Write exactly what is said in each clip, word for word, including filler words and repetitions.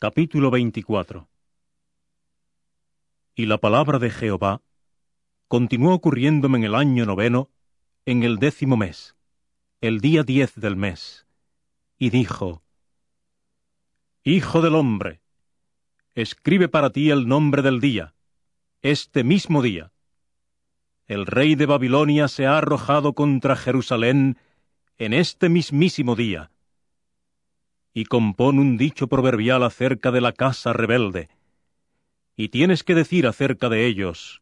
Capítulo veinticuatro. Y la palabra de Jehová continuó ocurriéndome en el año noveno, en el décimo mes, el día diez del mes, y dijo: Hijo del hombre, escribe para ti el nombre del día, este mismo día. El rey de Babilonia se ha arrojado contra Jerusalén en este mismísimo día. Y compón un dicho proverbial acerca de la casa rebelde, y tienes que decir acerca de ellos: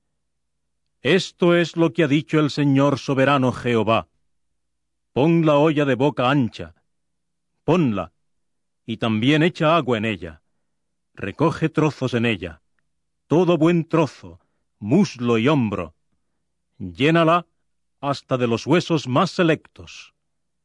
Esto es lo que ha dicho el Señor soberano Jehová: Pon la olla de boca ancha, ponla, y también echa agua en ella, recoge trozos en ella, todo buen trozo, muslo y hombro, llénala hasta de los huesos más selectos.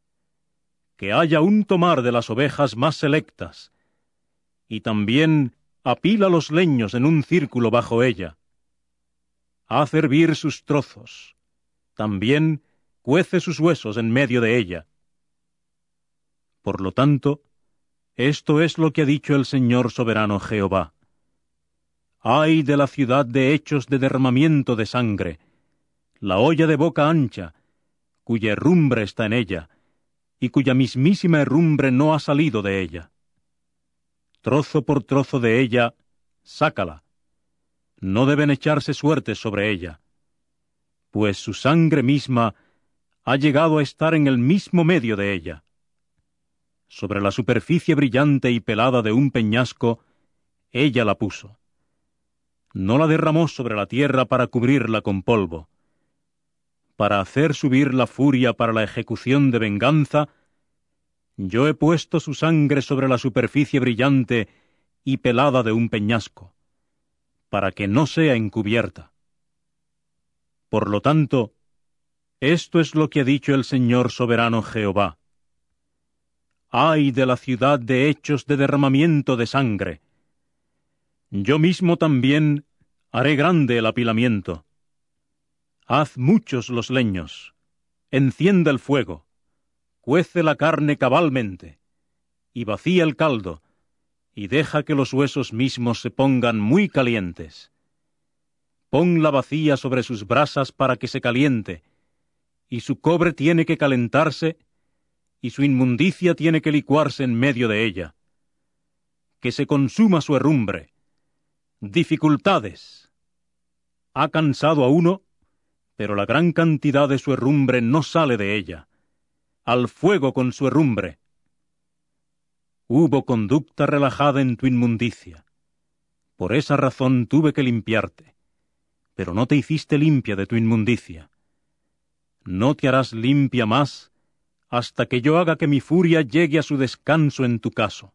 Que haya un tomar de las ovejas más selectas, y también apila los leños en un círculo bajo ella. Haz hervir sus trozos, también cuece sus huesos en medio de ella. Por lo tanto, esto es lo que ha dicho el Señor soberano Jehová: Ay de la ciudad de hechos de derramamiento de sangre, la olla de boca ancha, cuya herrumbre está en ella, y cuya mismísima herrumbre no ha salido de ella. Trozo por trozo de ella, sácala. No deben echarse suertes sobre ella, pues su sangre misma ha llegado a estar en el mismo medio de ella. Sobre la superficie brillante y pelada de un peñasco, ella la puso. No la derramó sobre la tierra para cubrirla con polvo. Para hacer subir la furia para la ejecución de venganza, yo he puesto su sangre sobre la superficie brillante y pelada de un peñasco, para que no sea encubierta. Por lo tanto, esto es lo que ha dicho el Señor soberano Jehová: Ay de la ciudad de hechos de derramamiento de sangre. Yo mismo también haré grande el apilamiento. Haz muchos los leños, enciende el fuego, cuece la carne cabalmente, y vacía el caldo, y deja que los huesos mismos se pongan muy calientes. Pon la vacía sobre sus brasas para que se caliente, y su cobre tiene que calentarse, y su inmundicia tiene que licuarse en medio de ella. Que se consuma su herrumbre. Dificultades. Ha cansado a uno, pero la gran cantidad de su herrumbre no sale de ella. Al fuego con su herrumbre. Hubo conducta relajada en tu inmundicia. Por esa razón tuve que limpiarte, pero no te hiciste limpia de tu inmundicia. No te harás limpia más hasta que yo haga que mi furia llegue a su descanso en tu caso.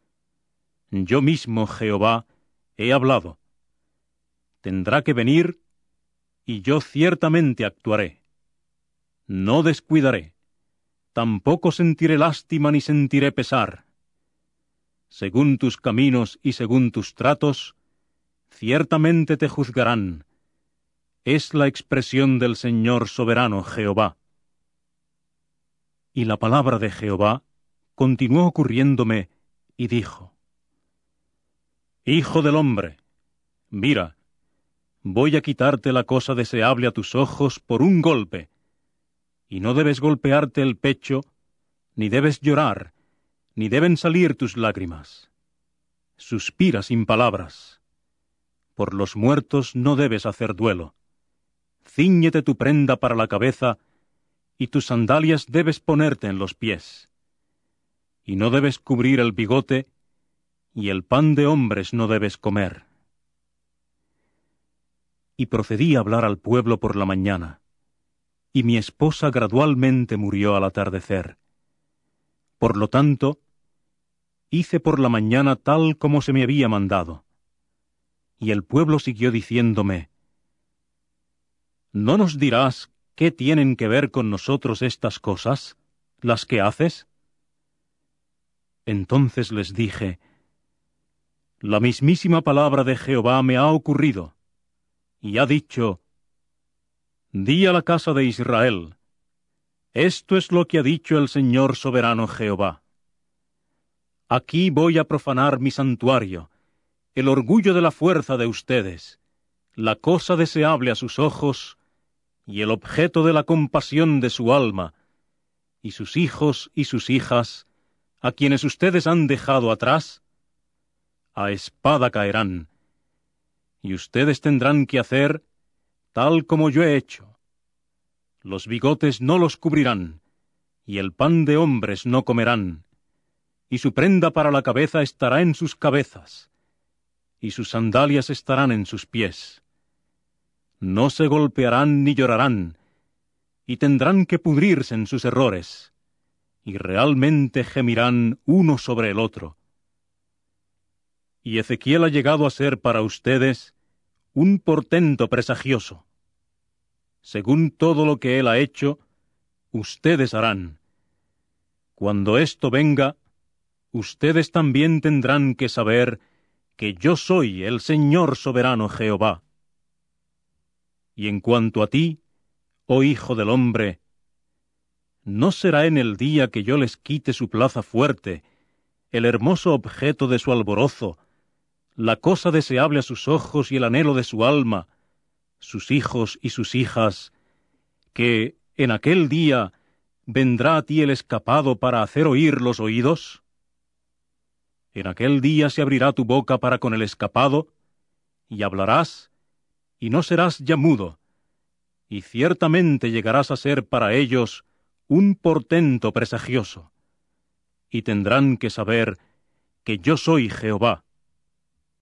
Yo mismo, Jehová, he hablado. Tendrá que venir, y yo ciertamente actuaré. No descuidaré, tampoco sentiré lástima ni sentiré pesar. Según tus caminos y según tus tratos, ciertamente te juzgarán. Es la expresión del Señor soberano Jehová. Y la palabra de Jehová continuó ocurriéndome, y dijo: Hijo del hombre, mira, voy a quitarte la cosa deseable a tus ojos por un golpe, y no debes golpearte el pecho, ni debes llorar, ni deben salir tus lágrimas. Suspira sin palabras. Por los muertos no debes hacer duelo. Cíñete tu prenda para la cabeza, y tus sandalias debes ponerte en los pies. Y no debes cubrir el bigote, y el pan de hombres no debes comer. Y procedí a hablar al pueblo por la mañana, y mi esposa gradualmente murió al atardecer. Por lo tanto, hice por la mañana tal como se me había mandado. Y el pueblo siguió diciéndome: ¿No nos dirás qué tienen que ver con nosotros estas cosas, las que haces? Entonces les dije: La mismísima palabra de Jehová me ha ocurrido, y ha dicho: Di a la casa de Israel: Esto es lo que ha dicho el Señor soberano Jehová: Aquí voy a profanar mi santuario, el orgullo de la fuerza de ustedes, la cosa deseable a sus ojos y el objeto de la compasión de su alma, y sus hijos y sus hijas, a quienes ustedes han dejado atrás, a espada caerán, y ustedes tendrán que hacer tal como yo he hecho. Los bigotes no los cubrirán, y el pan de hombres no comerán, y su prenda para la cabeza estará en sus cabezas, y sus sandalias estarán en sus pies. No se golpearán ni llorarán, y tendrán que pudrirse en sus errores, y realmente gemirán uno sobre el otro. Y Ezequiel ha llegado a ser para ustedes un portento presagioso. Según todo lo que él ha hecho, ustedes harán. Cuando esto venga, ustedes también tendrán que saber que yo soy el Señor soberano Jehová. Y en cuanto a ti, oh hijo del hombre, ¿no será en el día que yo les quite su plaza fuerte, el hermoso objeto de su alborozo, la cosa deseable a sus ojos y el anhelo de su alma, sus hijos y sus hijas, que en aquel día vendrá a ti el escapado para hacer oír los oídos? En aquel día se abrirá tu boca para con el escapado, y hablarás, y no serás ya mudo, y ciertamente llegarás a ser para ellos un portento presagioso, y tendrán que saber que yo soy Jehová.